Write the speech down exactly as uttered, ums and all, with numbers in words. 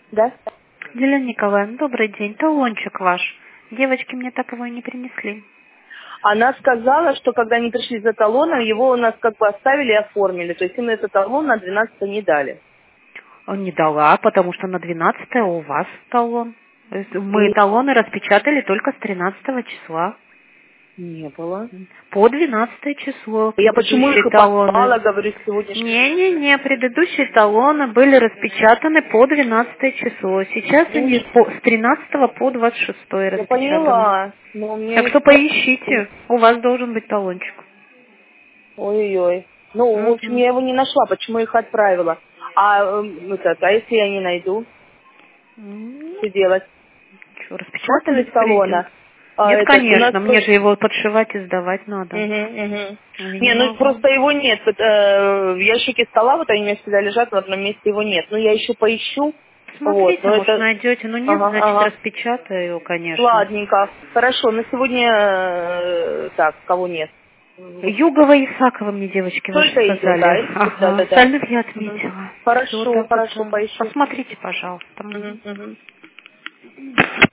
Да? Елена Николаевна, добрый день. Талончик ваш. Девочки мне так его и не принесли. Она сказала, что когда они пришли за талоном, его у нас как бы оставили и оформили. То есть им этот талон на двенадцатое не дали. Он не дала, потому что на двенадцатое у вас талон. То есть мы И талоны распечатали только с тринадцатого числа. не было. По двенадцатое число Я почему их предыдущие и талоны. послала, говорю, сегодня. Не-не-не, предыдущие талоны были распечатаны по двенадцатое число. Сейчас они Ну, по- с тринадцатого по двадцать шестое я распечатаны. поняла, но у меня Так что их нет. поищите, у вас должен быть талончик. Ой-ой-ой. Ну, в общем, Мгм. я его не нашла, почему их отправила. А, эм, этот, а если я не найду, М, что делать? Что, Можно распечатали без с придет? талона? А, Нет, этот, у нас конечно, мне просто... же его подшивать и сдавать надо. Мгм, мгм. А я не Не, ну могу. просто его нет. Вот, э, в ящике стола, вот они у меня всегда лежат, в одном месте его нет. Ну, я еще поищу. Вот, Смотрите, но может, это... найдете. Ну нет, Ага, значит, ага. распечатаю его, конечно. Ладненько. Хорошо, на сегодня... э, так, кого нет? Югова и Исакова мне девочки ваши Только их, сказали. да? Да, Ага, да, да. остальных я Мгм. отметила. Все, Хорошо, так хорошо, это. поищу. Посмотрите, пожалуйста. Мгм, Мгм. мгм.